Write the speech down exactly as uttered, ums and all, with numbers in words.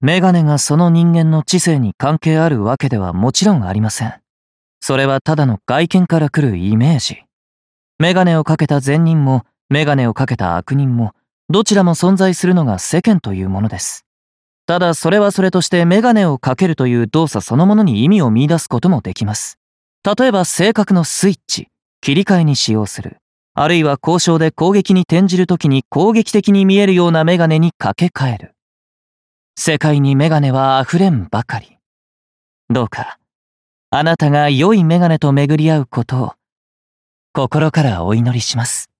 メガネがその人間の知性に関係あるわけではもちろんありません。それはただの外見から来るイメージ。メガネをかけた善人も、メガネをかけた悪人も、どちらも存在するのが世間というものです。ただそれはそれとしてメガネをかけるという動作そのものに意味を見出すこともできます。例えば性格のスイッチ、切り替えに使用する。あるいは交渉で攻撃に転じるときに攻撃的に見えるようなメガネにかけ替える。世界にメガネは溢れんばかり。どうか、あなたが良いメガネと巡り合うことを、心からお祈りします。